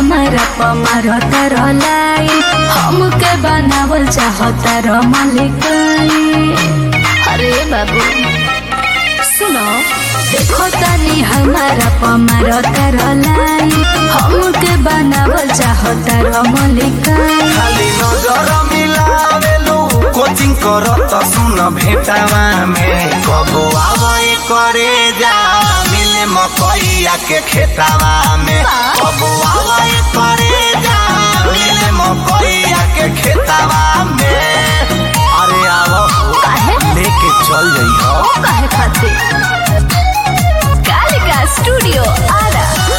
हमारा पमारता रलाई हमके बनावल चाहता र मलिकाई। अरे बाबू सुनो देखो तनी हमारा पमारता रलाई हमके बनावल चाहता र मलिकाई। खाली नजर मिलावेलू कोचिंग करत सुन भेटावा में कबो आवे करे जा मिले मकैया के खेतावा में कबो आवे करे जा मिले मकैया के खेतावा में। अरे आवो लेके चल जइहो काहे खातिर कालिका स्टूडियो आरा।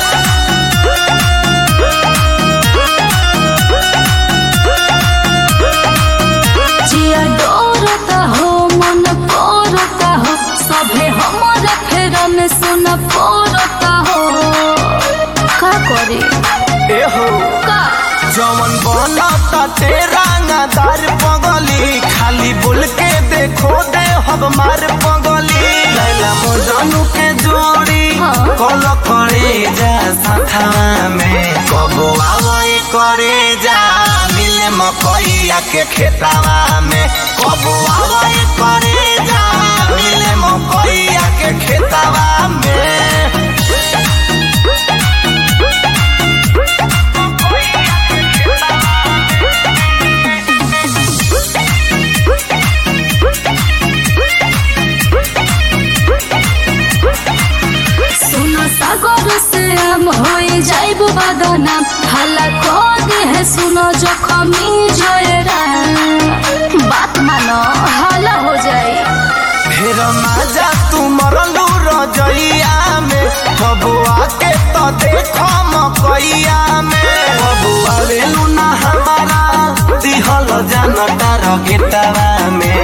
जिया डोरता हो मन कोरता हो सभे हमारे फेरा में सुन पोरता हो का करे ए हो का जवन बनता तेरा नादार पगली खाली बोल के देखो दे हब मार पगली लैला मजनू के जोड़ी कल करे जा साथा में कबो आवे करे जा मिले मकैया के खेतावा में कबो आवे करे जा मिले मकैया के खेतावा में। सागर से हम होई जाइबू बदनाम हल्ला को दे है सुनो जखमी जोएरा बात मानो हल्ला हो जाए। फिर माजा तू मरलू रजइया में बबुआ के तो देखो मकैया में बबुआ लेलू ना हमारा दिहल जानता रगेटावा में